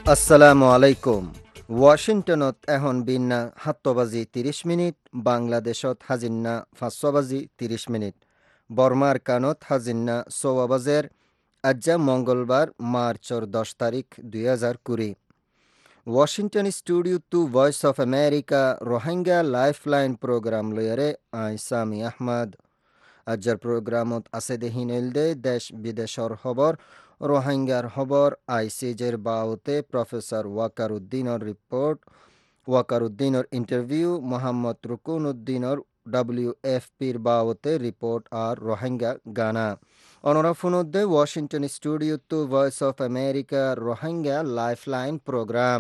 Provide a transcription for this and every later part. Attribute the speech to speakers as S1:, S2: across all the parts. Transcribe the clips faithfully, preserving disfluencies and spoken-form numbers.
S1: আসসালামু আলাইকুম। ওয়াশিংটনত এখন বিন্না সাতটা বাজি ত্ৰিশ মিনিট, বাংলাদেশত হাজিন্না পাঁচটা বাজি ত্ৰিশ মিনিট, বর্মার কানত হাজিন্না ছয় বাজের। আজ্জা মঙ্গলবার মার্চর দশ তারিখ দুই হাজার কুড়ি। Washington studio two voice of America Rohingya lifeline programme লয়ারে আই সামি আহমদ। আজ্জার প্রোগ্রামত আছে দেহিন এলদে দেশ বিদেশর খবর, রোহিঙ্গার খবর, আইসিজের বাউতে প্রফেসর ওয়াকার উদ্দিনের রিপোর্ট, ওয়াকার উদ্দিনের ইন্টারভিউ, মোহাম্মদ রুকুন উদ্দিনের ডব্লিউ এফ পির বাউতে রিপোর্ট আর রোহিঙ্গা গানা। অনরাফুনুদ্দে Washington studio two voice of America Rohingya lifeline programme.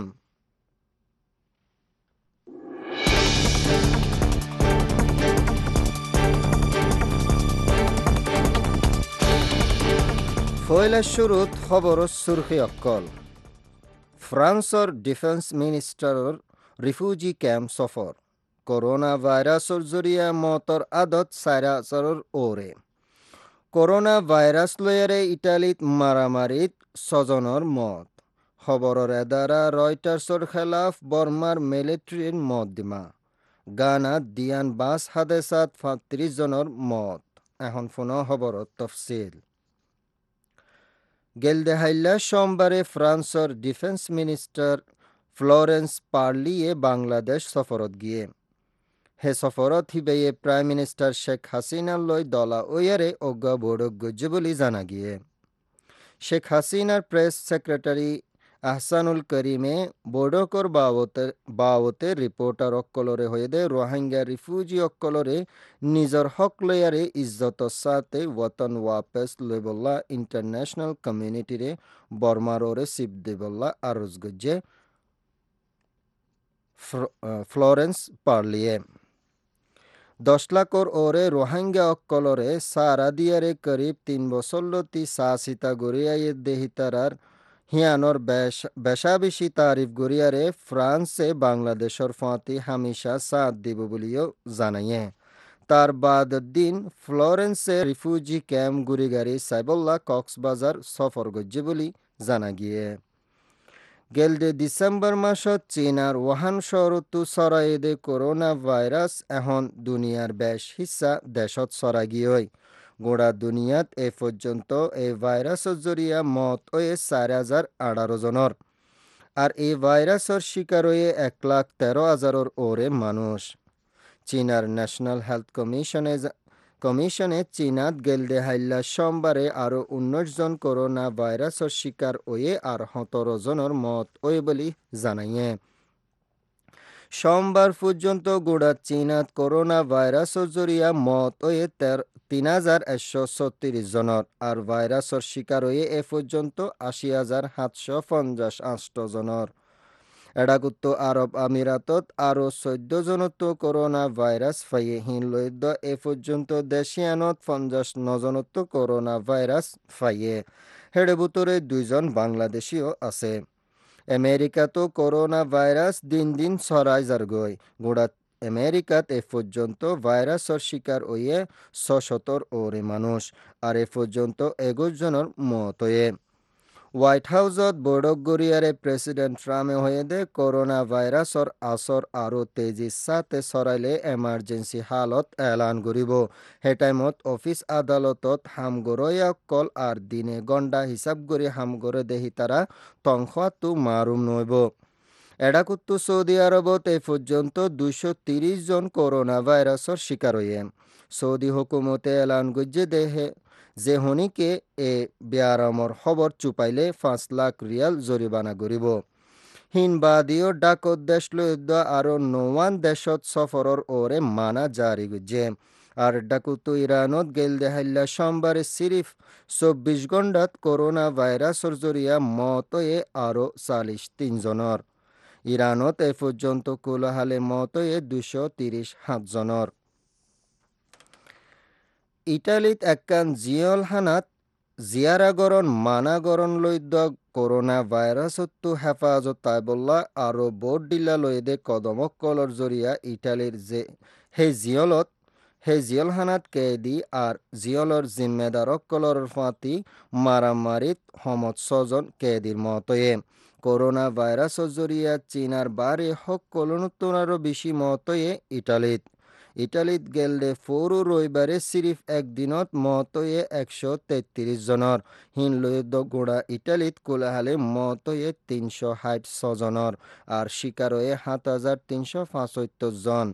S1: ফয়লা শুরুত খবর সুরখি অক্কল। ফ্রান্সর ডিফেন্স মিনিস্টারর রিফিউজি ক্যাম্প সফর। করোনা ভাইরাসর জরিয়া মতর আদত সাইরাসর ওরে। করোনা ভাইরাস লয়ারে ইটালিত মারামারিত ছজনের মত। খবরের এদারা রয়টার্সর খেলাফ বর্মার মিলিটারির মদ্দিমা। গানাত দিয়ান বাস হাদেসাত পঁয়ত্রিশ জনের মত। এখন ফোনো খবরত তফসিল। গেলদেহাইল্লা সোমবারে ফ্রান্সর defence minister Florence Parly Bangladesh সফরত গিয়ে। হে সফরত হিবেয়ে প্রাইম মিনিস্টার শেখ হাসিনার লই দলা ওয়ারে অজ্ঞা বোর্ডক গজ্জে বলি জানা গিয়ে। শেখ হাসিনার প্রেস সেক্রেটারি আহসানুল করিমে বোর্ডকর বাবতে বাবতে রিপোর্টার অক্কলরে হয়ে দে রোহিঙ্গা রিফিউজি অক্কলরে নিজর হক লয়ারে ইজ্জতর সাথে ওয়াতন ওয়াপেস লইবল্লা ইন্টারন্যাশনাল কমিউনিটিরে বর্মার ওরে সিপ দেবল্লা আরজ গজ্জে ফ্লোরেন্স পার্লিয়ে। দশ লাখর ওরে রোহিঙ্গা অক্কলরে সারা দিয়ারে করিব তিন বছরলতি সা সীতা গড়িয়াইয়ে দেহিতারার হিয়ানোর বেশা বেশি তারিফ গড়িয়ারে ফ্রান্সে বাংলাদেশর ফাঁতি হামিশা সাথ দিব বলিও জানাইয়ে। তার বাদ দিন ফ্লোরেন্সে রিফিউজি ক্যাম্প গুড়িগারি সাইবল্লা কক্সবাজার সফর গজ্জে বলি জানা গিয়ে। গেলদে ডিসেম্বর মাসত চীনার ওহান শহরতো ছড়াইদে করোনা ভাইরাস এখন দুনিয়ার বেশ হিস্সা দেশত ছড়া গিয়ে। গোড়া দুনিয়াত এ পর্যন্ত এই ভাইরাসের জরিয়া মত ওয়ে চার হাজার আঠারো জনের। আর এই ভাইরাসের শিকার হয়ে এক লাখ তেরো হাজারের ওরে মানুষ। চীনার ন্যাশনাল হেলথ কমিশনে কমিশনে চীনাত গেলদে হাইল্লা সোমবারে আরও উনিশ জন করোনা ভাইরাসের শিকার হয়ে আর সতেরো জনের মত ওই বলি জানাইয়ে। সোমবার পর্যন্ত গোড়া চীনাত করোনা ভাইরাসের জরিয়া মত হয়ে তের তিন হাজার একশো ছত্রিশ জনের আর ভাইরাসের শিকার হয়ে এ পর্যন্ত আশি হাজার সাতশো পঞ্চাশ আষ্ট জনের। এডাগুত্ত আরব আমিরাতত আরও চৈদ্দ জনত করোনা ভাইরাস ফাইয়ে হিন লৈদ্য এ পর্যন্ত দেশিয়ানত পঞ্চাশ নজনত করোনা ভাইরাস ফাইয়ে। হেডে বুতরে দুইজন বাংলাদেশিও আছে। আমেরিকাতো করোনা ভাইরাস দিন দিন ছড়াই যারগই। গোড়া আমেরিকাত এ পর্যন্ত ভাইরাসের শিকার হইয়ে ছশতর ওরে মানুষ আর এ পর্যন্ত একুশ জনের মত হয়ে। হোয়াইট হাউসত বৈঠক গড়িয়ারে প্রেসিডেন্ট ট্রাম্পে হয়ে দে করোনা ভাইরাসর আসর আরও তেজির সাথে ছড়াইলে এমার্জেন্সি হালত এলান করিব। হে টাইমত অফিস আদালতত হামগরয়া কল আর দিনে গন্ডা হিসাব করে হামগরে দেহি তারা তংখাতো মারুম নইব। এডাকুত্তু সৌদি আরবত এ পর্যন্ত দুইশো তিরিশ জন করোনা ভাইরাসর শিকার হয়ে। সৌদি হুকুমতে এলান গজ্জে দেহে যে হনিকে এ বেয়ারামর খবর চুপাইলে পাঁচ লাখ রিয়াল জরিমানা করিব। হিনবাদীয় ডাকত দেশ লইদ্য আরও নওয়ান দেশত সফরর ওরে মানা জারি গজ্জে। আর ডাকুতো ইরানত গেল দেহাইল্লা সোমবারে সিরিফ চব্বিশ ঘণ্টাত করোনা ভাইরাসর জরিয়া মতয়ে আরও চাল্লিশ তিন জনের। ইরানত এ পর্যন্ত কোলাহালে মতয়ে দুশো তিরিশ সাত জনের। ইটালিত একখান জিয়লহানাত জিয়ারাগরণ মানাগরণ লৈদ্য করোনা ভাইরাসত্তু হেফাজত তাইবল্লা আরও বোর্ড ডিল্লা লইদে কদমক কলর জরিয়া ইটালির যে হে জিয়লত হে জিয়লহানাত কেদি আর জিয়লর জিম্মেদারক কলর ফাঁতি মারামারিত সমত ছজন কেদির মতয়ে। করোনা ভাইরাস জরিয়া চীনার বারে সকলনতনারও বেশি মতয়ে ইটালিত ইটালিত গেলদে ফৌরু রবিবারে সিরিফ একদিনত মতয়ে একশো তেত্রিশ জনের হিনলয়ে দগুড়া ইটালিত কোলাহালে মতয়ে তিনশো ষাট ছজনের আর শিকারয়ে সাত হাজার তিনশো পঁচাত্তর জন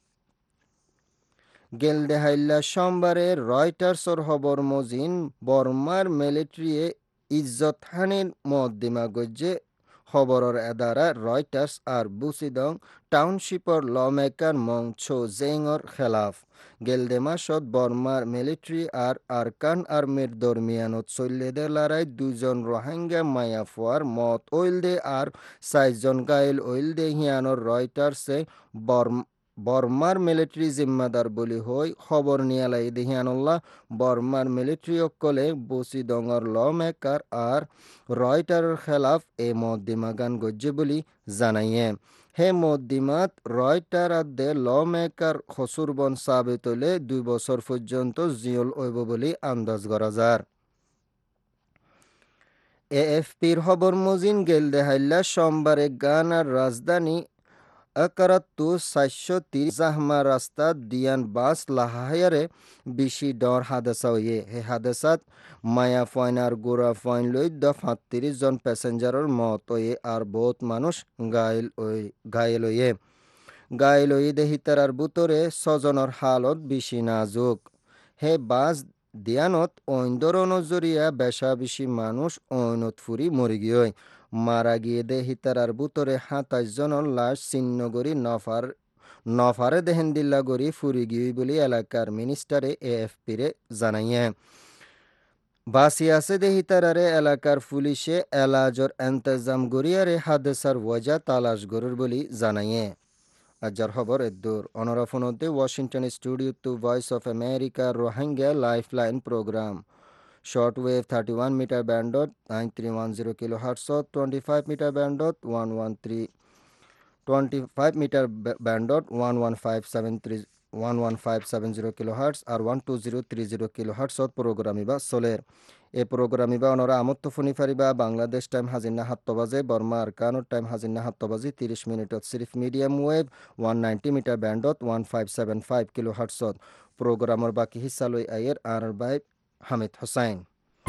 S1: গেলদে হাইল্লা সোমবারে রয়টার্সর খবর মজিন বর্মার মিলিটারিয়ে ইজ্জত হানির মদ্দিমা গজ্জে খবরের এদারা রয়টার্স আর বুসিদং টাউনশিপর লমেকার মং ছো জেংর খেলাফ গেলদে মাসত বর্মার মিলিটারি আর আরকান আর্মির দরমিয়ানত চল্লেদে লড়াই দুজন রোহিঙ্গা মায়াফুয়ার মত ওইলদে আর চারজন গাইল ওইলদে হিয়ানর রয়টার্সে বর্মা বর্মার মিলিটারি জিম্মাদার বলি হই খবর নিয়ালাই দেহিয়ানুল্লাহ বর্মার মিলিটারি অকলে বসি ডঙর ল মেকার আর রয়টারের খেলাফ এ মদ্দিমা গান গজ্জে বলি জানাইয়ে হে মদ্দিমাত রয়টার আদে ল মেকার খসুরবন সাবিত হলে দুই বছর পর্যন্ত জিয়ল ওইব বলি আন্দাজ করা যার এএফপির খবর মজিন গেল দেহাইল্লা সোমবারে গানার রাজধানী আকারাত্তু চারশো তিরিশ জাহমা রাস্তা দিয়ান বাস লাহায়ারে বেশি ডর হাদাসা হয়ে হে হাদাসাত মায়া ফয়ন আর গোড়া ফয়ন লই দ সাতত্রিশ জন প্যাসেঞ্জারের মত হয়ে আর বহুত মানুষ গায়েল গায়েল হয়ে গায়েল হয়ে দেহিতার বুতরে ছজনের হালত বেশি নাজুক হে বাস দিয়ানত ঐন্দর নজরিয়া বেশা বেশি মানুষ ঐনত ফুরি মরি গিয়ে মারা গিয়ে দেহিতার বুতরে সাতাইশ জনের লাশ চিহ্নগরি নফার নফারে দেহেন্দিল্লা গড়ি ফুরি গিয়ে বলে এলাকার মিনিস্টারে এএফপিরে জানাইয়ে বাসি আছে দেহিতারারে এলাকার পুলিশে এলাজর এন্তজাম গড়িয়ারে হাদেসার ওয়াজা তালাশ গরুর বলি জানাইয়ে আজার খবর এদুর অনরাফনতে Washington studio two voice of America Rohingya lifeline programme shortwave thirty-one meter band dot nine three one zero kilohertz twenty-five meter band dot one one three twenty-five meter band dot one one five seven three one one five seven zero kilohertz আর one two zero three zero kilohertz programme ইবা চলের এই programme ইবা অনরা আমত্ত ফোনি ফারিবা Bangladesh time হাজিনা সাত বাজে বর্মা আরকানোর টাইম হাজিনা সাত বাজে তিরিশ মিনিটত সিরিফ medium wave one ninety metre ব্যান্ডত one five seven five kilohertz প্রোগ্রামের বাকি হিস্সা লই আয়ের আর বাই Hamid Hossain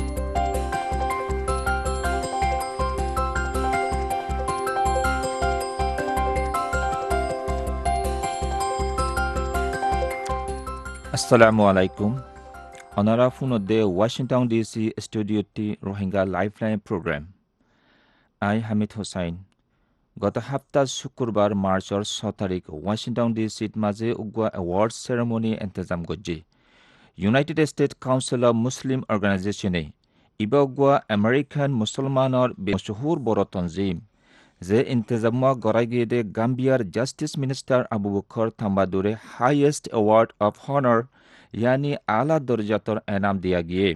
S2: Assalamu alaikum. Onara funode Washington D C Studio T Rohingya Lifeline Program. I Hamid Hossain. গত সপ্তাহ শুক্রবার মার্চৰ ছয় তাৰিখ ওয়াশিংটন ডি সিত মাঝে উগুয়া অ্যাওয়ার্ড সেরেমনি ইন্তজাম গজ্জি United State council of Muslim অর্গানাইজেশনে ইবা উগুয়া আমেরিকান মুসলমানৰ মশহুর বড় তনজিম যে ইন্তজাম গড়াই গিয়ে গাম্বিয়ার justice minister Abu Bakr Tambadou highest award of honour ইয়ানি আলা দরজাতর এনাম দিয়া গিয়ে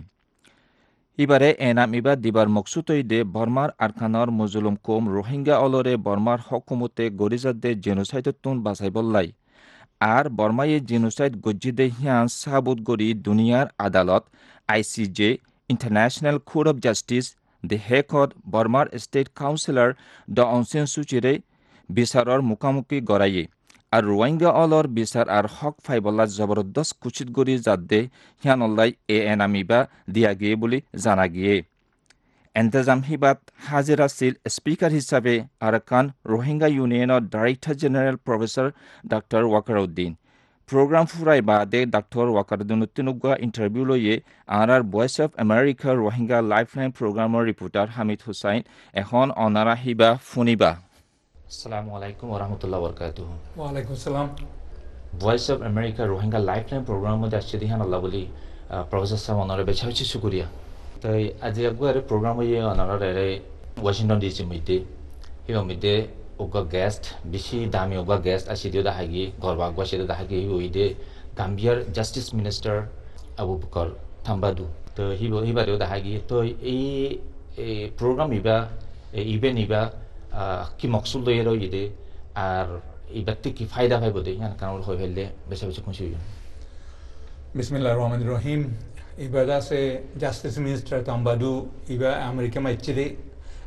S2: ইবারে এনাম ইবা দিবার মকসুদইদে বর্মার আরকানর মজলুম কম রোহিঙ্গা অলরে বর্মার হকুমতে গরিজাদে জেনোসাইডতুন বাছাই বললাই আর বর্মায়ে জেনোসাইড গজ্জিদে হিয়ান সাবুত গরি দুনিয়ার আদালত ICJ international court of justice the হেকত বর্মার স্টেট কাউন্সিলর ড অনসেন সুচিরে বিচারর মুখামুখি গড়াইয়ে আর রোহিঙ্গা অলর বিচার আর হক ফাইবল্লা জবরদস্ত কুচিত গরি যাদে হিয়ানল্লাই এ এনামিবা দিয়া গিয়ে বলে জানা গিয়ে এন্তেজাম হিবাত হাজির আছিল স্পিকার হিসাবে আরাকান রোহিঙ্গা ইউনিয়নের director general professor doctor Wakaruddin programme ফুরাই বাদে ডক্টর ওয়াকারউদ্দিন তিনুগুয়া ইন্টারভিউ লইয়ে আর আর voice of America Rohingya lifeline প্রোগ্রামের রিপোর্টার হামিদ হুসাইন এখন অনারা হিবা ফুনিবা আসসালামু আলাইকুম ওয়া রাহমাতুল্লাহি ওয়া বারাকাতুহু
S3: ওয়া আলাইকুম আসসালাম
S2: voice of America Rohingya lifeline programme মধ্যে আসছে দিহান আল্লাহ বলি প্রফেসর সাহেব অনারে বেছা বেছি শুকরিয়া তাই আজি আগুয়ার প্রোগ্রাম হইয়ে অনারে ওয়াশিংটন ডিসি মধ্যে হিবা মধ্যে ওগা গেস্ট বেশি দামি ওগা গেস্ট আসি দিও দাহাগি গরবা আগুয়া সেটা দাহাগি হইদে গাম্বিয়ার justice minister Abu Bakr Tambadou তো হিব হিবারেও দাহাগি তো এই প্রোগ্রাম ইবা ইভেন্ট ইবা কি মকসুদ লইয়ে রইদে আর এই ব্যক্তি কি ফায়দা পাইব দে ইয়ান কারণ হই ফেললে বেশি বেশি খুশি হই
S3: বিসমিল্লাহির রহমানির রহিম ইবাদা সে জাস্টিস মিনিস্টার তাম্বাদু ইবা আমেরিকা মাইচিদে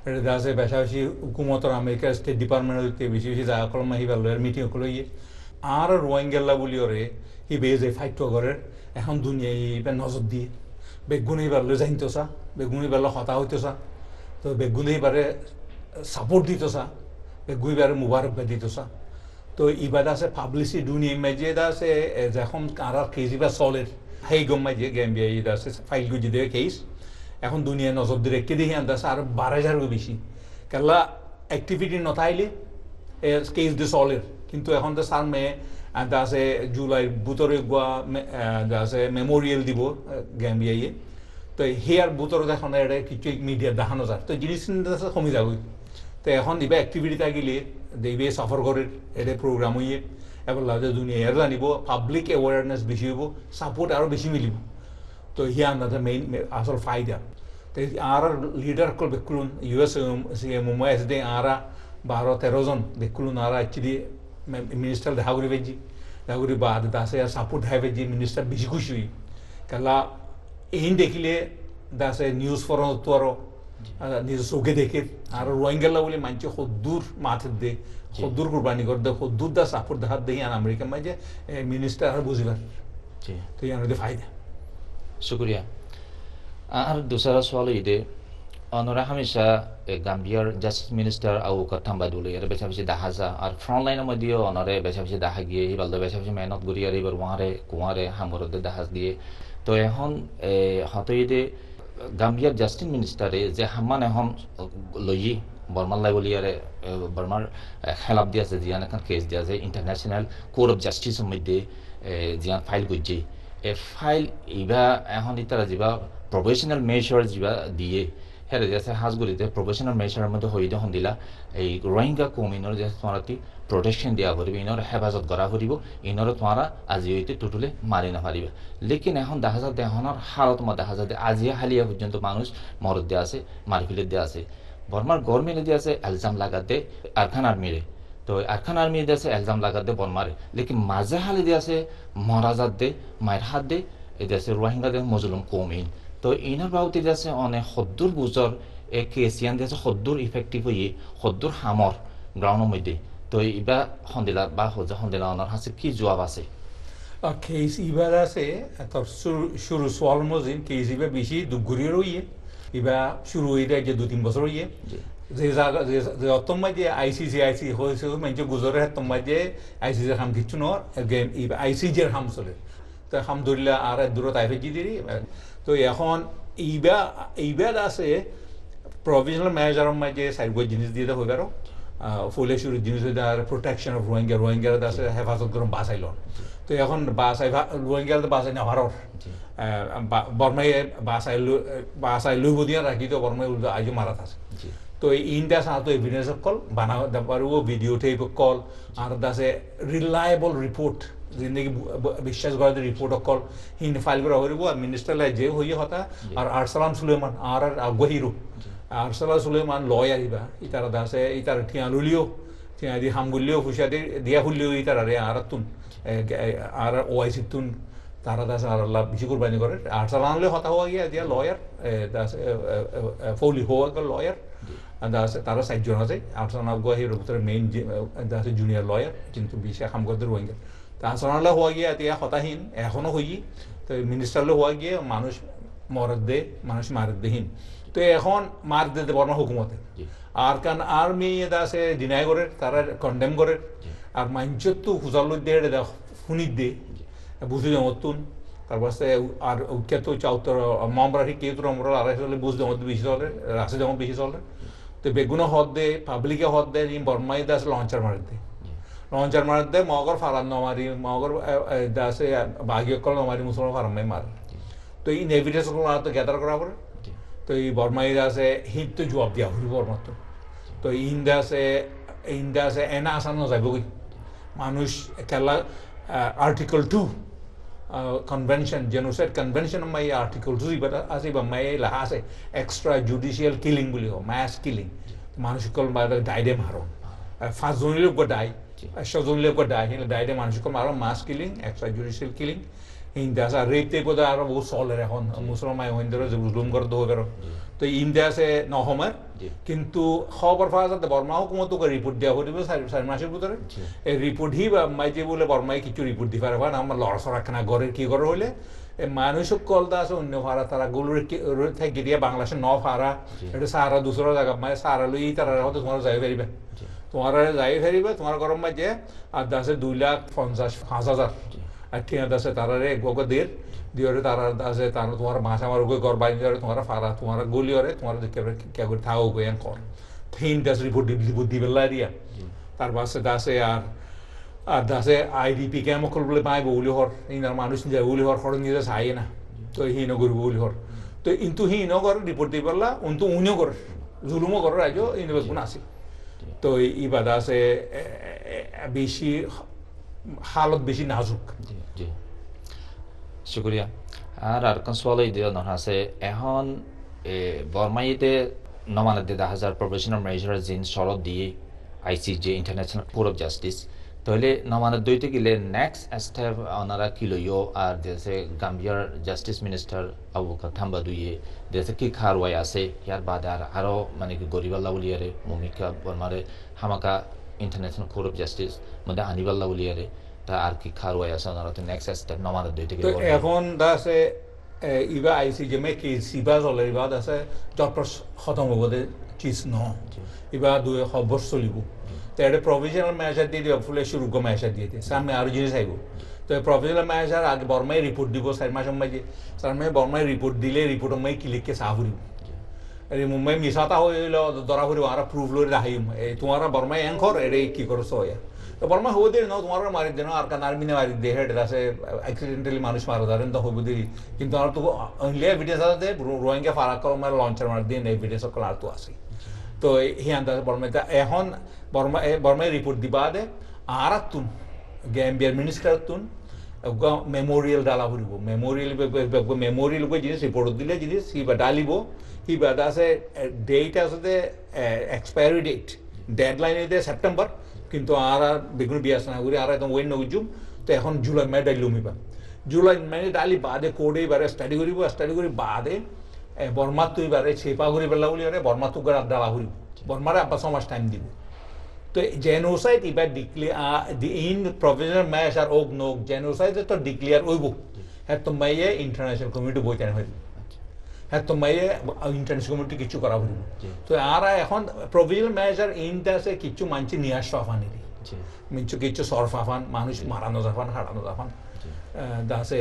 S3: এটা আছে বেশা বেশি হুকুমতর আমেরিকার স্টেট ডিপার্টমেন্টের বেশি বেশি জায়গা কলম হি ভালো মিটিং করলো ইয়ে আর রোহিঙ্গাল্লা বলি ওরে হি বেজে ফাইট করে এখন দুনিয়া ইবে নজর দিয়ে বেগুনি বারলে জানতেছা বেগুনি বারলে হতা হইতেছা তো বেগুনি বারে সাপোর্ট দিতেছা বেগুনি বারে মুবারক দিতেছা তো ইবাদ আছে পাবলিসি দুনিয়া মেজে আছে যখন আর কেজি বা সলের সেই গম মাইজে গ্যাম্বিয়া ইদ আছে ফাইল গুজি দেবে কেস এখন দুনিয়া নজর দিয়ে রেখে দেখি আনতেছে আর বারো হাজারও বেশি কেলা অ্যাক্টিভিটি নথাইলে কেস দিয়ে সলের কিন্তু এখন তো সার মেয়ে আছে জুলাই বুতরে গোয়া আছে মেমোরিয়াল দিব গ্যাম্বিয়া ইয়ে তো হেয়ার বুতরে দেখানো এটা কিছু মিডিয়া দেখানো যায় তো জিনিস কমে যাবে তো এখন ইবা অ্যাক্টিভিটি থাকিলে দেবে সফর করে এটা প্রোগ্রাম হইয়ে এবার লাজে দুনিয়া এর জানিব পাবলিক অ্যাওয়ারনেস বেশি হইব সাপোর্ট আরও বেশি মিলিব তো হিয়া আন্দাজে মেইন আসল ফায়দা তো আর লিডার কল বেকুলুন ইউএস মুম্বাই আছে দে আরা বারো তেরো জন বেকুলুন আরা অ্যাকচুয়ালি মিনিস্টার দেখা করে পেয়েছি দেখা করে বাদ দাসে আর সাপোর্ট দেখা পেয়েছি মিনিস্টার বেশি খুশি হই কেলা এই দেখিলে দাসে নিউজ ফরন তো আরও নিজের চোখে দেখে আর রোহিঙ্গাল্লা বলে মানছে সদ্দূর মাথের দে সদ্দূর কুরবানি করে দে সদ্দূর দা সাপোর্ট দেখার দেখি আর আমেরিকার মাঝে মিনিস্টার আর বুঝিবার তো ইয়ানোদের ফায়দা
S4: শুক্রিয়া আর দুসরা সওয়াল ইদে অনরা হামেশা গাম্বিয়ার জাস্টিস মিনিস্টার আউ কথাম্বা দুলে এর বেশা বেশি দেখা যা আর ফ্রন্ট লাইনের মধ্যেও অনরে বেশা বেশি দেখা গিয়ে এবার বেশা বেশি মেহনত করি আর এবার ওয়ারে কুয়ারে হামরদের দেখা দিয়ে তো এখন হয়তো ইদে গাম্বিয়ার জাস্টিস মিনিস্টারে যে হামান এখন লই বর্মার লাইবলিয়ারে বর্মার খেলাপ দিয়ে আছে জিয়ান এখন কেস দিয়ে আছে ইন্টারন্যাশনাল কোর্ট অফ জাস্টিসের মধ্যে জিয়ান ফাইল করছে এ ফাইল ইবা এখন ইতারা যা প্রফেশনাল মেজার যা দিয়ে হেরে যে আছে হাজগুলিতে প্রফেশনাল মেজারের মধ্যে হয়ে দেখুন দিলা এই রোহিঙ্গা কমিউনির যে তোমার প্রোটেকশন দেওয়া করবে ইনর হেফাজত করা করিব ইনর তোমারা আজি হইতে টুটুলে মারি না পারিবে লেকিন এখন দেখা যায় দেহনের হালত মধ্যে দেখা যায় আজিয়া হালিয়া পর্যন্ত মানুষ মরদ দিয়ে আছে মারফিলের দিয়ে আছে বর্মার গভর্নমেন্টে দিয়ে আছে এলজাম লাগাতে আরখান আর্মিরে তো আরখান আর্মি দিয়ে আছে এলজাম লাগাতে বর্মারে লেকিন মাঝে হালি দিয়ে আছে মহারাজাত দে মায়ের হাত দে এই দেশে রোহিঙ্গা দে মজলুম কমিন তো ইনার বাবুতে দিয়ে আছে অনেক সদ্দুর বুজর এ কেসিয়ান দিয়ে আছে সদ্দুর ইফেক্টিভ হয়ে সদ্দুর হামর গ্রাউন্ডের মধ্যে তো ইবা সন্দিলা বা হজা সন্দিলা অনার হাসে কি জবাব আছে
S3: কেস ইবার আছে তোর শুরু সোয়াল মজিন কেস ইবা বেশি দুগুরির হইয়ে ইবা শুরু হয়ে যায় যে দু তিন বছর হইয়ে যে জায়গা যে অতম্মাই যে আইসিসি আইসি হয়েছে মানে গুজরে তম্মাই যে আইসিসি হাম কিছু নর গেম ইবা আইসিজির হাম চলে তো আলহামদুলিল্লাহ আর দূরত আইফে জি দিই তো এখন ইবা ইবার আছে প্রভিশনাল ম্যানেজারের মাঝে সাইড জিনিস দিয়ে হয়ে গেল ফুলে শুরু জিনিস প্রোটেকশন অফ রোহিঙ্গা রোহিঙ্গার আছে হেফাজত করুন বাসাইল তো এখন বাসাই রোহিঙ্গার বাসাই না ভারত বর্মাই বাসাই বাসাই লইব দিয়া রাখি তো বর্মাই আজও মারাত আছে তো ইন্ডিয়া সাথে এভিডেন্স কল বানা পারব ভিডিও টেপ কল আর দাসে রিলায়েবল রিপোর্ট জিন্দগি বিশ্বাস করা রিপোর্ট কল হিন ফাইল করা হইব আর মিনিস্টার লাই যে হইয়ে হতা আর আরসালাম সুলেমান আর আগুয়া হিরো আরসালা সুলেমান লয়ার ইবা ইতারা দাসে ইতার ঠিয়া লুলিও ঠিয়া দি হামগুলিও ফুসা দি দিয়া হুলিও ইতারা রে আর তুন আর ওয়াইসি তুন তারা দাসে আর আল্লাহ বেশি কুরবানি করে আরসালাম আনলে হতা হওয়া গিয়া দিয়া লয়ার দাসে ফৌলি হওয়া গেল লয়ার দাসে তারা সাতজন আছে আরসালাম আগুয়া হিরোর ভিতরে মেইন দাসে জুনিয়র লয়ার কিন্তু বিশা কাম করতে রোহিঙ্গা তা আরসালাম হওয়া গিয়া দিয়া হতাহীন এখনো হই তো মিনিস্টারলে হওয়া গিয়ে মানুষ মরদ দে মানুষ মারদ দেহীন তো এখন মার দিতে বর্মা হুকুমতে আর কারণ আর মেয়ে আছে ডিনাই করে তারা কন্ডেম করে আর মাঞ্চত তো হুজার লোক দিয়ে শুনি দে বুঝি জমতুন তারপর আর উৎখ্যাত তো চাউতর মমরা ঠিক কেউ তোর আমরা আড়াই চলে বুঝ জমত বেশি চলে রাসে জমত বেশি চলে তো বেগুনো হদ দে পাবলিকে হদ দে বর্মাই দাস লঞ্চার মার দে লঞ্চার মার দে মগর ফারান নমারি মগর দাসে বাগিয়কল নমারি মুসলমান ফারামাই মার তো এই এভিডেন্স তো গ্যাদার করা পরে তো এই বর্মাইরা আছে হিট তো জবাব দিয়া হইব বর্মার তো তো ইন্দা আছে ইন্দা আছে এনা আসানো যাব কি মানুষ খেলা article two convention genocide convention মাই আর্টিকেল টু ইবা আছে বা মাই লাহা আছে এক্সট্রা জুডিশিয়াল কিলিং বলি ম্যাস কিলিং মানুষ কল ডাইডে মারণ ফার্স্ট জনের লোক ডাই একশো জনের লোক ডাই ডাইডে মানুষ কল মারো mass killing extra judicial killing India আছে রেপ টেপ আরো বহু চলে এখন মুসলমান হিন্দুরা যে জুলুম করে দেবো তো ইন্ডিয়া আছে নহমার কিন্তু খবর পাওয়া যাতে বর্মা হুকুমত রিপোর্ট দেওয়া হইব চারি মাসের ভিতরে এই রিপোর্ট হি মাই যে বলে বর্মাই কিছু রিপোর্ট দিতে পারে না আমার লড়াচড়া কেনা ঘরের কি করে হইলে মানুষ কলদা আছে অন্য ভাড়া তারা গুলোর থেকে দিয়ে বাংলাদেশের ন ভাড়া এটা সারা দুসরা জায়গা মানে সারা লই তারা হয়তো তোমার যাই ফেরিবে তোমার যাই ফেরিবে তোমার গরম মাঝে আর আছে দুই লাখ পঞ্চাশ পাঁচ হাজার আর ঠিক আছে তারা এক বকে দেড় দিয়ে তারা আছে তারা তোমার মাছ আমার ওকে ঘর বাইন যাবে তোমার ফারা তোমার গলি ওরে তোমার কে করে থাও গো এন কর থিন দাস রিপোর্ট রিপোর্ট দিবে লারিয়া তার পাশে দাসে আর আর দাসে আইডিপি কেমন বলে পাইব উলি হর ইনার মানুষ যায় উলি হর হর নিজে চাই না তো হি নগরব উলি হর তো কিন্তু হি নগর রিপোর্ট দিবে লা উন্তু উনিও করে জুলুমও করে রাজ্য ইউনিভার্স গুণ আছে তো ই বাদা আছে বেশি হালত বেশি নাজুক
S4: জি শুক্রিয়া আর আর কোন সওয়াল ইদিও ন আছে এখন বর্মাইতে নমানতে দা হাজার প্রফেশনাল মেজার জিন শরত দিয়ে ICJ international court of justice তাহলে নমানত দইতে গেলে নেক্সট স্টেপ ওনারা কি লইও আর দেশে গাম্বিয়ার জাস্টিস মিনিস্টার আবু বকর থাম্বাদুইয়ে দেশে কি খারওয়াই আছে ইয়ার বাদে আর আরও মানে কি গরিবাল্লা উলিয়ারে ভূমিকা বর্মারে হামাকা ইন্টারন্যাশনাল কোর্ট অফ জাস্টিস মধ্যে আনিবাল্লা উলিয়ারে তা আর কি খারওয়াই আছে ওনারা তো নেক্সট স্টেপ নমানত দইতে গেলে
S3: এখন দাসে ইবা আইসিজে মে কি সিবা চলে ইবা দাসে জটপট খতম হব দে চিজ ন ইবা দুই খবর চলিব তো এটা প্রভিশনাল মেজার দিয়ে দিব ফুলে সুরুগ্য মেজার দিয়ে দিয়ে সামনে আরও জিনিস আইব তো প্রভিশনাল মেজার আগে বর্মাই রিপোর্ট দিব চার মাস সময় যে চার মাসে বর্মাই রিপোর্ট দিলে রিপোর্ট সময় ক্লিককে চাহ ফুরিব এই মুম্বাই মিছাতা হইল ধরা ফুরিব আর প্রুফ লই রাখিম এই তোমার বর্মাই এংখর এটা কি করছ হয় তো বর্মা হব দিয়ে ন তোমার মারি দেন আর কান আর্মি মারি দিয়ে হেড আছে অ্যাক্সিডেন্টালি মানুষ মারা ধরেন তো হইব দিয়ে কিন্তু আর তো অনলি এভিডেন্স আছে রোহিঙ্গা ফারাক কল মার লঞ্চার মার দিয়ে এভিডেন্স সকল আর তো আছে তো হিয়ান বর্মা এখন বর্মা বর্মাই রিপোর্ট দিবা দে আর তুন গ্যাম্বিয়ার মিনিস্টার তুন মেমোরিয়াল ডালা ফুরিব মেমোরিয়াল মেমোরিয়াল জিনিস রিপোর্ট দিলে জিনিস হিবা ডালিব হিবা আছে ডেট আছে এক্সপায়ারি ডেট ডেডলাইন দিয়ে সেপ্টেম্বর কিন্তু আর আর বেগুন বিয়াস না করি আর একদম ওয়েন নজুম তো এখন জুলাই মে ডাইলুম ইবা জুলাই মে ডালি বাদে কোডে এবারে স্টাডি করিব স্টাডি করি বাদে বর্মা তো এবারে ছেপা করি পেলা বলি আরে বর্মা তো ডালা ফুরিব বর্মারে আব্বা ছমাস টাইম দিব তো জেনোসাইড এবার ডিক্লেয়ার ইন প্রভিশনাল ম্যাচ আর ওক নোক জেনোসাইড তো ডিক্লেয়ার হইব হ্যাঁ তো মাইয়ে ইন্টারন্যাশনাল কমিউনিটি বইতে হইব হ্যাঁ তো মাইয়ে ইন্টারন্যাশনাল কমিউনিটি কিছু করা হইব তো আর এখন প্রভিশনাল ম্যাচ আর ইনটাসে কিছু মানছি নিয়ে আসা ফানি মিনচু কিছু সরফ আফান মানুষ মারানো যাফান হারানো যাফান দাসে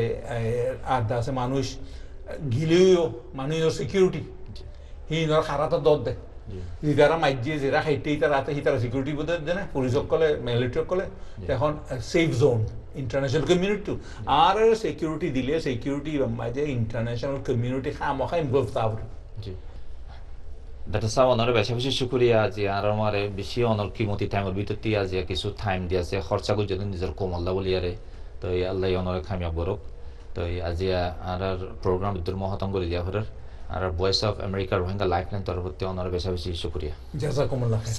S3: আর দাসে মানুষ গিলেও মানুষের সিকিউরিটি হিনর খারাপ দর দেয় যারা মাইজিয়ে যারা খাইতেই তারা হাতে তারা সিকিউরিটি বোধ দেয় না পুলিশক কলে মিলিটারি কলে এখন সেফ জোন ইন্টারন্যাশনাল কমিউনিটি আর সিকিউরিটি দিলে সিকিউরিটি মাঝে ইন্টারন্যাশনাল কমিউনিটি খামখা ইনভলভ থাকবে
S4: ডাক্তার সাহেব অনরে বেশি বেশি শুক্রিয়া যে আর আমারে বেশি অনর কিমতি টাইমের ভিতর দিয়ে যে কিছু টাইম দিয়েছে খরচা করে যদি নিজের কোমল্লা বলিয়ারে তো এই আল্লাহ অনরে খামিয়াব বরক তো এই আজি আর প্রোগ্রাম ভিতর মহতম করে দিয়া ফেরার আর voice of America Rohingya lifeline তরফতে অনরে বেশি বেশি শুক্রিয়া
S3: জাযাকুমুল্লাহ খাইর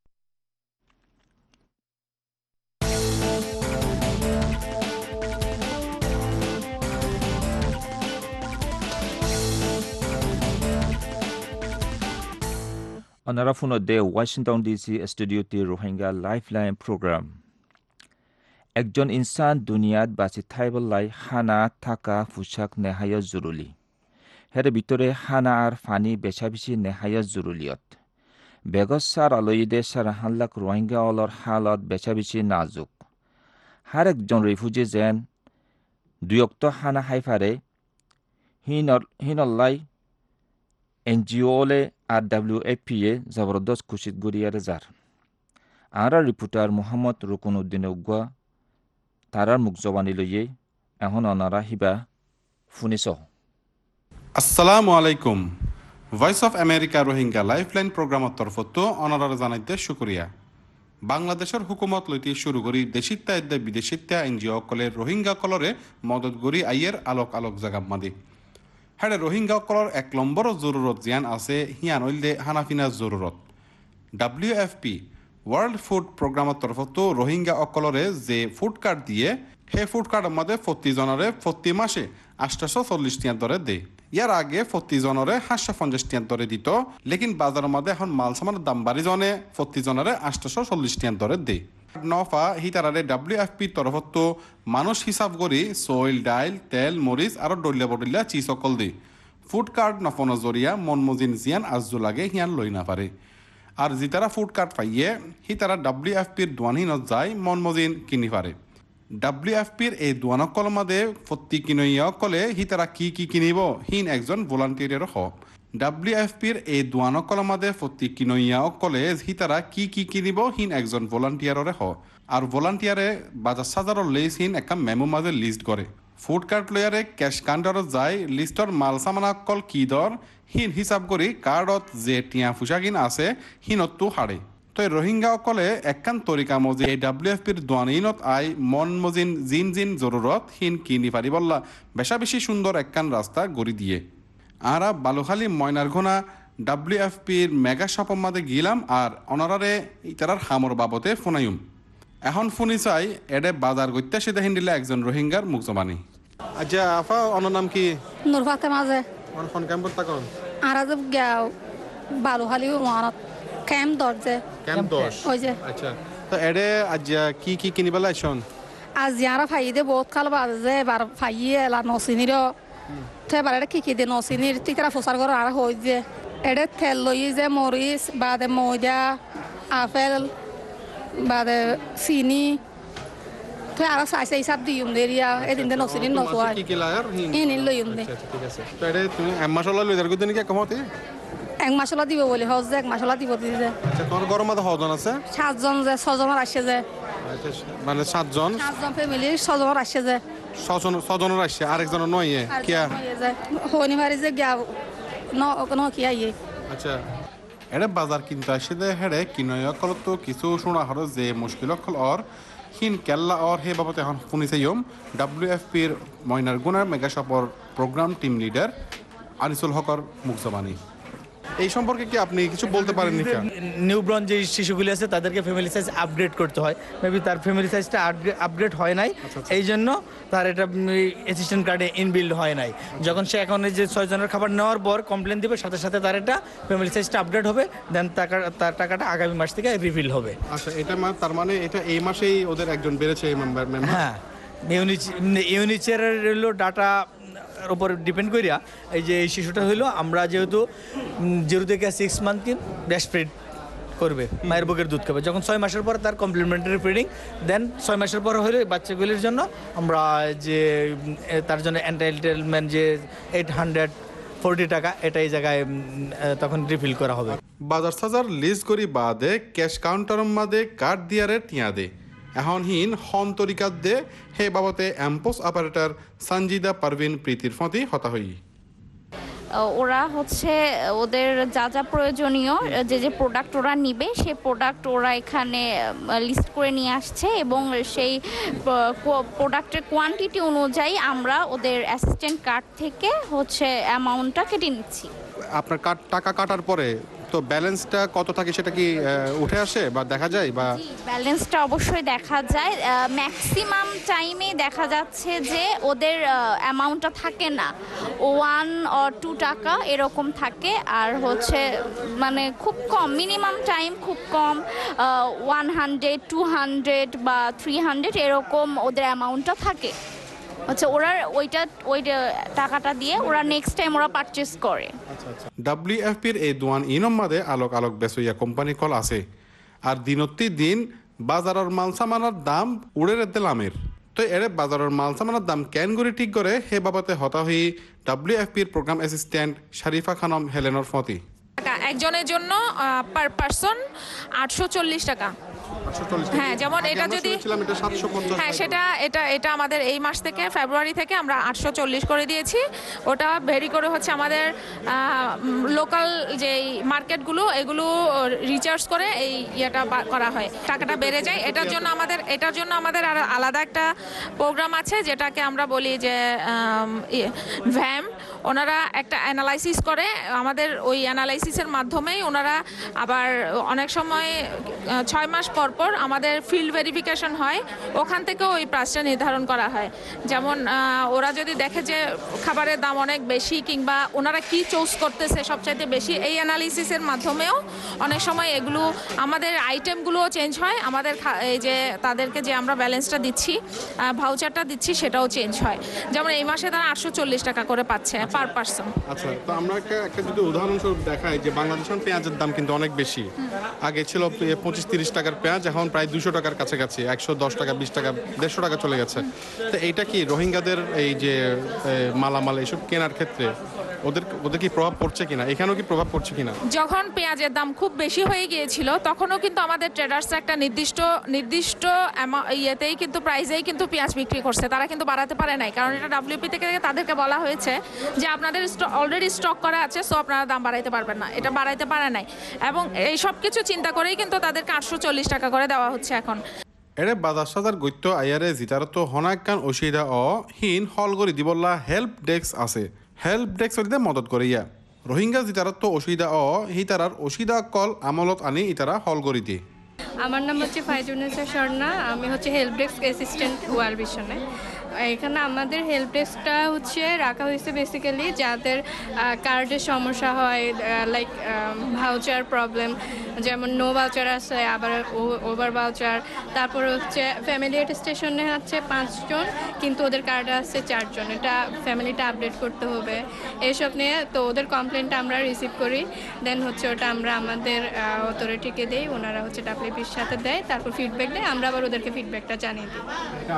S2: Another phone of the Washington D C studio the Rohingya Lifeline program. একজন ইনসান দুনিয়াত বাঁচি থাইবলাই হানা থাকা পোশাক নেহায়ত জরুরি হের ভিতরে হানা আর ফানি বেছা বেছি নেহায়ত জরুরিয়ত বেগজ সার আলয়ীদে সার হাল্লাক রোহিঙ্গা অলর হালত বেছা বেছি নাজুক হার একজন রিফিউজি যেন দুয়ক্ত হানা হাইফারে হিনল্লাই এনজিওলে আর ডাব্লিউ এফ পি এ জবরদস্ত খুশিত গড়িয়ার যার আর রিপোর্টার মোহাম্মদ রুকুন উদ্দিন উগুয়া তারার মুখ জবানি লইয়ে এখন অনারা হিবা শুনিছ
S5: আসসালামু আলাইকুম voice of America Rohingya lifeline প্রোগ্রামত তরফত অনারার জানাইতে শুক্রিয়া বাংলাদেশের হুকুমত লইতে শুরু করি দেশিত্যা এদ্দে বিদেশিত্যা এনজিও কলে রোহিঙ্গা কলরে মদত গড়ি আইয়ের আলোক আলোক জাগাম মাদি হ্যাঁ রোহিঙ্গা কলর এক নম্বর জরুরত জিয়ান আছে হিয়ান হইলে হানাফিনা জরুরত W F P world food প্রোগ্রামের তরফতো রোহিঙ্গা অকলরে যে ফুড কার্ড দিয়ে সেই ফুড কার্ডের মধ্যে প্রতি জনরে প্রতি মাসে আটশো চল্লিশ টিয়ার দরে দে। ইয়ার আগে প্রতিজনরে সাতশো পঞ্চাশ টিয়ার দরে দিত, লেকিন বাজারের মধ্যে এখন মাল সামানের দাম বাড়ি জনে প্রতিজনরে আটশো চল্লিশ টিয়ার দরে দে। নফা হিতারারে ডাব্লিউ এফ পির তরফত মানুষ হিসাব করি সইল ডাইল তেল মরিচ আর ডলিয়া বডলিয়া চিজ সকল দি ফুড কার্ড নফন জরিয়া মনমজিন জিয়ান আজু লাগে হিয়ান লই না পারে। আর জিতারা ফুড কার্ড পাইয়ে হি তারা ডাব্লিউ এফ পির দোয়ানহীনত যায় মনমজিন কিনি পারে। ডাব্লিউ এফ পির এই দোয়ানকল মাদে প্রতি কিনইয়কলে হি তারা কি কি কিনিব হিন একজন ভলান্টিয়ারের হ। ডাব্লিউ এফ পির এই দোয়ানকল মাদে প্রতি কিনইয়কলে হি তারা কি কি কিনিব হিন একজন ভলান্টিয়ারের হ। আর ভলান্টিয়ারে বাজার সাজারর লেস হিন একটা মেমো মাঝে লিস্ট করে। ফুড কার্ট লয়ারে ক্যাশ কাউন্টারত যায় লিস্টর মাল সামানাকল কি দর হিন হিসাব করি কার্ডত যে টিয়া ফুসাকিন আছে হিনতো হারে। তো রোহিঙ্গা অকলে একখান তরিকা মজি এই ডাব্লিউ এফ পির দোয়ানিনত আই মন মজিন জিন জিন জরুরত হিন কিনি পারি বললা বেশা বেশি সুন্দর একখান রাস্তা গড়ি দিয়ে। আর বালুখালী ময়নারঘোনা ডাব্লিউ এফ পির মেগা শপের মাঝে গিলাম আর অনারারে ইতারার হামর বাবতে ফোনাইম। এখন ফোনি চাই এডে বাজার গত্যা সেটা হিন্দিলে একজন রোহিঙ্গার মুখ জবানি। আচ্ছা আফা অনার নাম কি?
S6: নূর ফাতে মাঝে
S5: ফোন ক্যাম্পত তাকন
S6: আর আজ গাও বালুখালী ওয়ানত ক্যাম্প দরজে
S5: ক্যাম্প দশ।
S6: ওই যে
S5: আচ্ছা তো এডে আজ কি কি কিনিবেলা আইছন?
S6: আজ যারা ফাইদে বহুত কাল বাজে এবার ফাইয়ে এলা নসিনির তো এবার এটা কি কি দে নসিনির তিকরা ফসার করে আর হই যে এডে তেল লই যে মরিচ বাদে ময়দা আপেল বাদে চিনি তো আর সাইজ হিসাব দিউম দেরিয়া এদিন দে নসিনির নসওয়াই
S5: কি কি লায়ার হিন?
S6: ইনিল লইউম দে।
S5: আচ্ছা ঠিক আছে। তো এডে তুমি এক মাসলা লই দার গদিন কি কমতে?
S6: এক মাসলা দিব বলে হজ যে এক মাসলা দিব দিছে।
S5: আচ্ছা তোমার গরম মাঝে হজন আছে?
S6: সাতজন যে ছজনের আসছে যে
S5: আচ্ছা মানে সাতজন
S6: সাতজন ফ্যামিলির ছজনের আসছে যে
S5: ছজন ছজনের আসছে আরেকজনের নয় কিয়া?
S6: হনি মারি যে গিয়া ন ন কি আইয়ে।
S5: আচ্ছা এডে বাজার কিনতে আসে দে হেডে কিনয় কল তো কিছু শোনা হলো যে মুশকিল কল অর হিন কেল্লা অর হে বাবতে এখন শুনিছেইম ডাব্লিউ এফ পির ময়নার গুনার মেগা শপর প্রোগ্রাম টিম লিডার আনিসুল হকর মুখজবানি। এই সম্পর্কে কি আপনি কিছু বলতে পারেন নাকি?
S7: নিউবর্ন যে শিশুগুলি আছে তাদেরকে ফ্যামিলি সাইজ আপগ্রেড করতে হয়, মেবি তার ফ্যামিলি সাইজটা আপগ্রেড হয় নাই, এই জন্য তার এটা অ্যাসিস্ট্যান্ট কার্ডে ইনবিল্ড হয় নাই। যখন সে এখন এই যে ছয় জনের খাবার নেওয়ার পর কমপ্লেন দিবে সাথে সাথে তার এটা ফ্যামিলি সাইজটা আপডেট হবে, দেন তার টাকাটা আগামী মাস থেকে রিফিল হবে।
S5: আচ্ছা এটা তার মানে এটা এই মাসেই ওদের একজন বেড়েছে এই মেম্বার মেম্বার?
S7: হ্যাঁ, ইউনিচের হলো ডাটা উপর ডিপেন্ড করিয়া এই যে এই শিশুটা হইলো আমরা যেহেতু জিরো থেকে সিক্স মান্থ ব্রেস্ট ফিড করবে, মায়ের বুকের দুধ খাবে, যখন ছয় মাসের পরে তার কমপ্লিমেন্টারি ফিডিং, দেন ছয় মাসের পরে হলে বাচ্চাগুলির জন্য আমরা যে তার জন্য এন্টাইটেলমেন্ট যে এইট হান্ড্রেড ফোরটি টাকা এটা এই জায়গায় তখন রিফিল করা হবে।
S5: বাজার সাজার লিস্ট করি বাদে ক্যাশ কাউন্টারের মাদে কার্ড দিয়ারে টিয়া দে এখন হিন হন তরিকাত দে হে বাবতে এম্পোস অপারেটর সঞ্জিদা পারভিন প্রীতির ফতি হতা হই।
S8: ওরা হচ্ছে ওদের যা যা প্রয়োজনীয় যে যে প্রোডাক্ট ওরা নিবে সেই প্রোডাক্ট ওরা এখানে লিস্ট করে নিয়ে আসছে এবং সেই প্রোডাক্টের কোয়ান্টিটি অনুযায়ী আমরা ওদের অ্যাসিস্ট্যান্ট কার্ড থেকে হচ্ছে অ্যামাউন্টটা কেটে নিচ্ছি।
S5: আপনার কার্ড টাকা কাটার পরে তো ব্যালেন্সটা কত থাকে সেটা কি উঠে আসে বা দেখা যায়? বা
S8: ব্যালেন্সটা অবশ্যই দেখা যায়, ম্যাক্সিমাম টাইমে দেখা যাচ্ছে যে ওদের অ্যামাউন্টটা থাকে না, ওয়ান অর টু টাকা এরকম থাকে, আর হচ্ছে মানে খুব কম মিনিমাম টাইম খুব কম ওয়ান হান্ড্রেড টু হান্ড্রেড বা থ্রি হান্ড্রেড এরকম ওদের অ্যামাউন্টটা থাকে। আচ্ছা ওরা ওইটা ওই টাকাটা দিয়ে ওরা নেক্সট টাইম ওরা পারচেস করে।
S5: ডাব্লিউ এফ পির এই দোয়ান ইনম মাদে আলোক আলোক বেসইয়া কোম্পানি কল আছে আর দিনত্তি দিন বাজারের মাল সামানের দাম উড়ে রেতে লামের। তো এরে বাজারের মাল সামানের দাম কেন করে ঠিক করে হে বাবতে হতা হই ডাব্লিউ এফ পির প্রোগ্রাম অ্যাসিস্ট্যান্ট শারিফা খানম হেলেনর ফতি।
S9: একজনের জন্য পার পারসন আটশো চল্লিশ টাকা। হ্যাঁ, যেমন এটা যদি হ্যাঁ সেটা এটা এটা আমাদের এই মাস থেকে ফেব্রুয়ারি থেকে আমরা আটশো চল্লিশ করে দিয়েছি। ওটা ভেরি করে হচ্ছে আমাদের লোকাল যে মার্কেটগুলো এগুলো রিচার্জ করে এই ইয়েটা করা হয়, টাকাটা বেড়ে যায়। এটার জন্য আমাদের এটার জন্য আমাদের আর আলাদা একটা প্রোগ্রাম আছে যেটাকে আমরা বলি যে ভ্যাম। ওনারা একটা অ্যানালাইসিস করে, আমাদের ওই অ্যানালাইসিসের মাধ্যমেই ওনারা আবার অনেক সময় ছয় মাস পরপর আমাদের ফিল্ড ভেরিফিকেশন হয়, ওখান থেকেও ওই প্রাইসটা নির্ধারণ করা হয়। যেমন ওরা যদি দেখে যে খাবারের দাম অনেক বেশি কিংবা ওনারা কি চুজ করতেছে সবচাইতে বেশি, এই অ্যানালিসিসের মাধ্যমেও অনেক সময় এগুলো আমাদের আইটেমগুলোও চেঞ্জ হয়, আমাদের এই যে তাদেরকে যে আমরা ব্যালেন্সটা দিচ্ছি, ভাউচারটা দিচ্ছি, সেটাও চেঞ্জ হয়। যেমন এই মাসে তারা আটশো চল্লিশ টাকা করে পাচ্ছে পার পার্সন।
S5: আচ্ছা, তো আমরা একটা যদি উদাহরণস্বরূপ দেখাই যে বাংলাদেশের পেঁয়াজের দাম কিন্তু অনেক বেশি। আগে ছিল পঁচিশ তিরিশ টাকার পেঁয়াজ, এখন প্রায় দুশো টাকার কাছাকাছি, একশো দশ টাকা বিশ টাকা দেড়শো টাকা চলে গেছে। তো এইটা কি রোহিঙ্গাদের এই যে মালামাল এসব কেনার ক্ষেত্রে ওদের ওদের কি প্রভাব পড়ছে কিনা, এখানেও কি প্রভাব পড়ছে কিনা?
S9: যখন পেঁয়াজের দাম খুব বেশি হয়ে গিয়েছিল তখনও কিন্তু আমাদের ট্রেডার্স একটা নির্দিষ্ট নির্দিষ্ট ইয়েতেই কিন্তু প্রাইসেই কিন্তু পেঁয়াজ বিক্রি করছে, তারা কিন্তু বাড়াতে পারে নাই, কারণ এটা ডাব্লিউপি থেকে তাদেরকে বলা হয়েছে যে আপনাদের অলরেডি স্টক করা আছে, সো আপনারা দাম বাড়াইতে পারবেন না, এটা বাড়াইতে পারে নাই। এবং এই সব কিছু চিন্তা করেই কিন্তু তাদেরকে আটশো চল্লিশ টাকা করে দেওয়া হচ্ছে এখন।
S5: এৰে বাজাৰ চাজাৰ গত্য আয়াৰে জিতাৰতো হনাকান অসুবিধা অ হীন হল কৰি দিবলা হেল্প ডেস্ক আছে। হেল্প ডেস্ক হলিতে মদত করে ইয়া রোহিঙ্গা জিতারতো অসুবিধা অ হিতারার অসুবিধা কল আমলত আনি ইতারা হল করে দিয়ে।
S10: আমার নাম হচ্ছে ফাইজুন্নেসা স্বর্ণা, আমি হচ্ছে হেল্প ডেস্ক অ্যাসিস্ট্যান্ট ওয়ার ভিশনে। এখানে আমাদের হেল্প ডেস্কটা হচ্ছে রাখা হয়েছে বেসিক্যালি যাদের কার্ডের সমস্যা হয়, লাইক ভাউচার প্রবলেম, যেমন নো ভাউচার আছে, আবার ওভার ভাউচার, তারপর হচ্ছে ফ্যামিলি অ্যাটেস্টেশনে হচ্ছে পাঁচজন কিন্তু ওদের কার্ডে আছে চারজন, এটা ফ্যামিলিটা আপডেট করতে হবে, এইসব নিয়ে তো ওদের কমপ্লেনটা আমরা রিসিভ করি, দেন হচ্ছে ওটা আমরা আমাদের অথরিটিকে দিই, ওনারা হচ্ছে ডাব্লিউপির সাথে দেয়, তারপর ফিডব্যাক দেয়, আমরা আবার ওদেরকে ফিডব্যাকটা জানিয়ে দিই।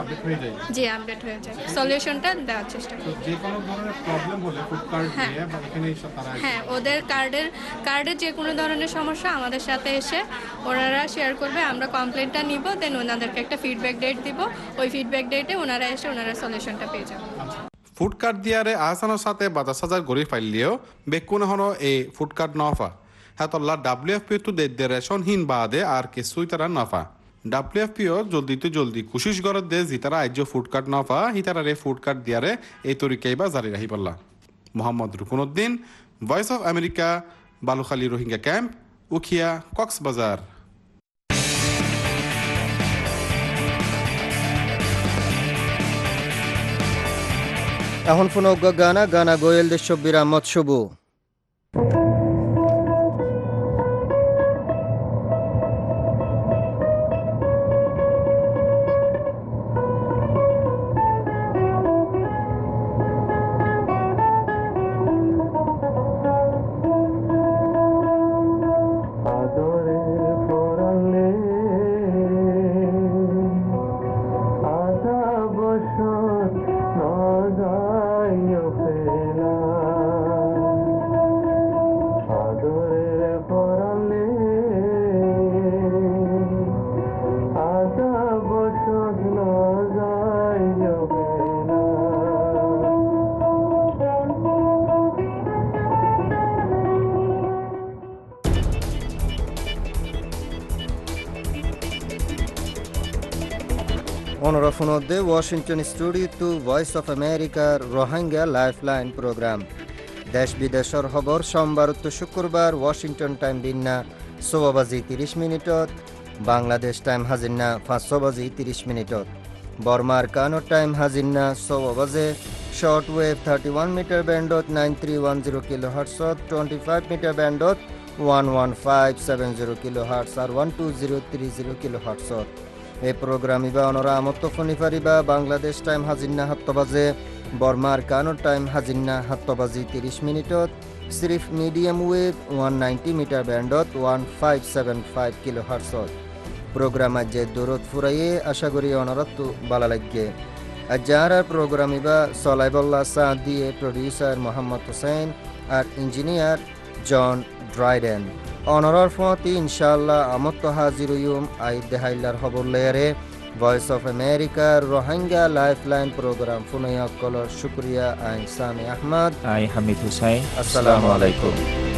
S10: জি, আপডেট হয়ে যায়, সলিউশনটা দেওয়ার চেষ্টা করি। যে কোনো ধরনের প্রবলেম হলে ফুড কার্ড দিয়ে বা এখানে এসে তারা হ্যাঁ ওদের কার্ডের কার্ডের যে কোনো ধরনের সমস্যা আমাদের সাথে এসে ওনারা শেয়ার করবে, আমরা কমপ্লেনটা নিব, দেন ওনাদেরকে একটা ফিডব্যাক ডেট দিব, ওই ফিডব্যাক ডেটে ওনারা এসে ওনারা সলিউশনটা পেয়ে যাবে।
S5: ফুড কার্ড দিয়ারে আহসানোর সাথে বাজার সাজার গড়ি ফাইলিও বেকুন হনো এই ফুড কার্ড নফা হাতল্লা ডাব্লিউ এফ পি তো দে রেশন হিন বাদে আর কিছুই তারা নফা। ডাব্লিউ এফ পিও জলদি তো জলদি কোশিশ গরত দে জিতারা আজ্য ফুড কার্ড নফা হিতারা রে ফুড কার্ড দিয়ারে এই তরিকাই বা জারি রাহি পাল্লা। Mohammad Rukunuddin, voice of America, Balukhali Rohingya camp, Ukhiya, Cox's Bazar.
S1: এখন ফুনজ্ঞ গানা গানা গোয়েল দেশ বিরামত শুভু। অনরা ফোনদে Washington studio two voice of আমেরিকার রোহিঙ্গা লাইফলাইন প্রোগ্রাম। দেশ বিদেশের খবর সোমবার তো শুক্রবার ওয়াশিংটন টাইম দিনা ছয় বাজি ত্রিশ মিনিটত, বাংলাদেশ টাইম হাজিনা পাঁচশো বাজি ত্রিশ মিনিটত, বর্মার কানো টাইম হাজিনা ছয় বাজে short wave thirty one metre ব্যান্ডত nine three one zero kilo হার্টসত, টোয়েন্টি ফাইভ মিটার ব্যান্ডত one one five seven zero kilo hertz আর one two zero three zero kilo হার্টসত। এই প্রোগ্রাম ইবা অনরা আমত্ত ফোনি পারিবা বাংলাদেশ টাইম হাজিনা সাত বাজে, বর্মার কানোর টাইম হাজিনা সাত বাজি ত্রিশ মিনিটত, সিরিফ medium wave one ninety metre ব্যান্ডত one five seven five kilo হার্টসত। প্রোগ্রাম আজে দূরত ফুরাইয়ে আশা করি অনরত ভালো লাগবে। আজ যারা প্রোগ্রাম ইবা সলাইবল্লা সাহ দিয়ে প্রডিউসার মোহাম্মদ হোসেন আর ইঞ্জিনিয়ার জন ড্রাইডেন। অনরার ফতি ইনশাআল্লাহ আমত্ত হাজির হইম আই দেহাইলার খবর লেয়ারে ভয়েস অফ আমেরিকার রোহিঙ্গা লাইফলাইন প্রোগ্রাম ফুনাইয়া কলর শুক্রিয়া। আই সামি আহমদ,
S2: আই হামিদ হুসাইন।
S1: আসসালামু আলাইকুম।